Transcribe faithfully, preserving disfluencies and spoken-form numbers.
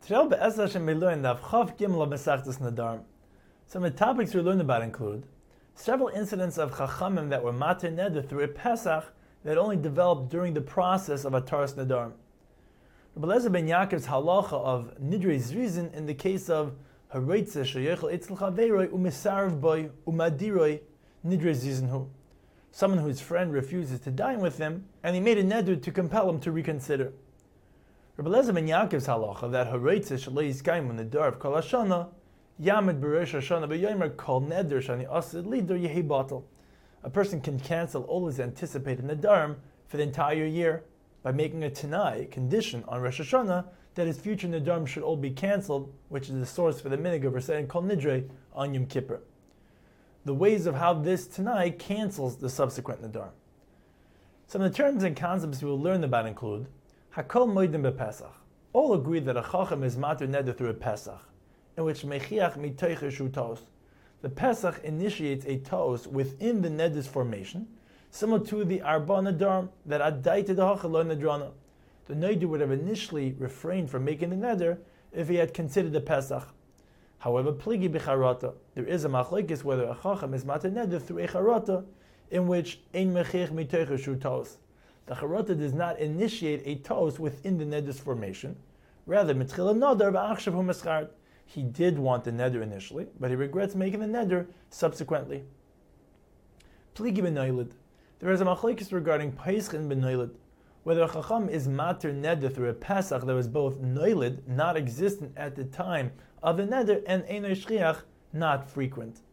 Today, Be'ez Hashem, we learn Daf Chav Gimel of Masechtas Nedarim. Some of the topics we learn about include several incidents of Chachamim that were Mater Neder through a Pesach that only developed during the process of Ataras Nedarim. Rabbi Eliezer ben Yaakov's halacha of Nidrei Zrizin in the case of Hareitze Sheyechel Eitzel Chaveroi Umisarav Boy Umadiroi Nidrei Zrizin Hu. Someone whose friend refuses to dine with him, and he made a neder to compel him to reconsider. Rabbi Eliezer ben Yaakov's halacha that Hareitze Shalei Yizkayim Nedar of Kol Hashana Yamid Beresh Hashana B'Yomer Kol Neder Shani Asid Lider Yehi Batal. A person can cancel all his anticipated nedarim for the entire year by making a Tanai condition on Rosh Hashanah that his future nedarim should all be cancelled, which is the source for the minhag of reciting Kol Nidre on Yom Kippur. The ways of how this Tanai cancels the subsequent nedarim. Some of the terms and concepts we will learn about include Hakol Moedim BePesach. All agree that a Chacham is Mater Neder through a Pesach, in which Mechiach Mitoich Shu Tos. The Pesach initiates a Tos within the Neder's formation, similar to the Arba Nedarim that Adaita Dehacha Lo Nedrana. The Neder would have initially refrained from making the Neder if he had considered the Pesach. However, Pligi B'Charata, there is a machlokes whether a Chacham is Mater Neder through a Charata, in which Ein Mechiach Mitoich Shu Tos. The Charata does not initiate a Tos within the Neder's formation. Rather, Mitchila Nadar V'Achshav Hu Meschart. He did want the neder initially, but he regrets making the neder subsequently. Pligi b'noilid. There is a machlokes regarding Paischin b'noilid, whether a chacham is mater neder through a Pesach that was both noilid, not existent at the time of the neder, and eino shchiach, not frequent.